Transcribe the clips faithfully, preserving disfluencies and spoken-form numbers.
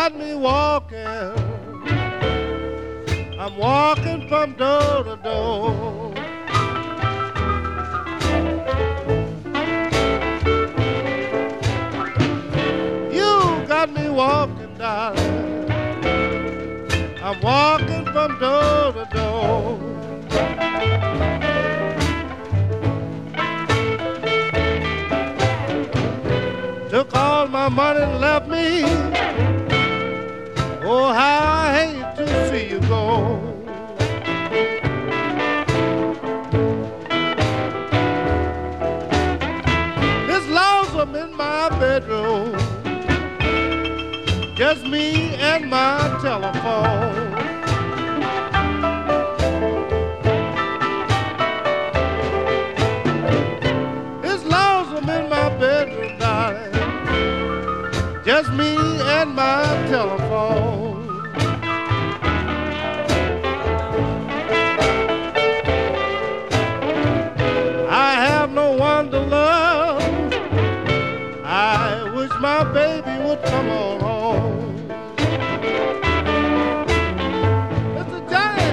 got me walking. I'm walking from door to door. You got me walking, darling. I'm walking from door to door. Took all my money and left me. Oh, how I hate to see you go. It's lonesome in my bedroom, just me and my telephone. It's lonesome in my bedroom, darling, just me and my telephone. I have no one to love. I wish my baby would come on home. Mister Johnny.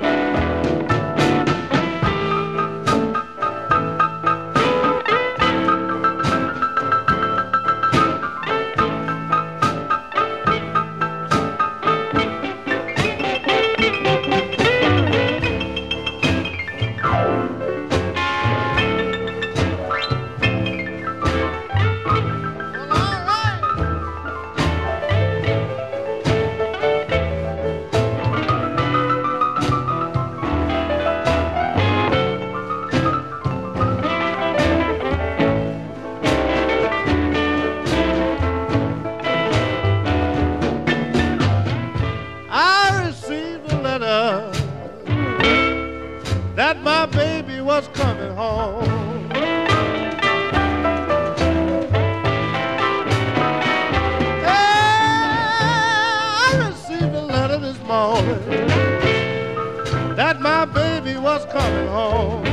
That my baby was coming home. Yeah, I received a letter this morning that my baby was coming home.